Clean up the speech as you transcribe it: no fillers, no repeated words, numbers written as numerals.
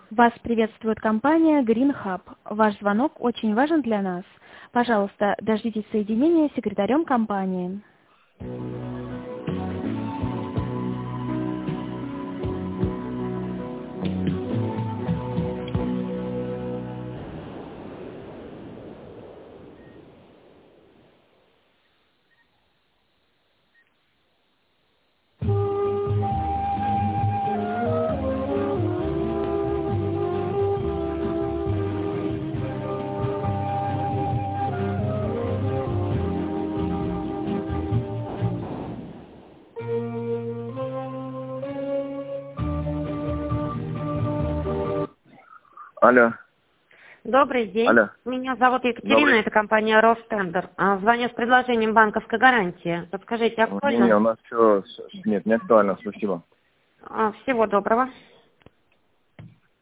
Вас приветствует компания Green Hub. Ваш звонок очень важен для нас. Пожалуйста, дождитесь соединения с секретарем компании. Алло. Добрый день. Алло. Меня зовут Екатерина, Добрый. это компания Ростендер. Звоню с предложением банковской гарантии. Подскажите, Не, у актуально? нас все... Нет, не актуально, спасибо. Всего доброго.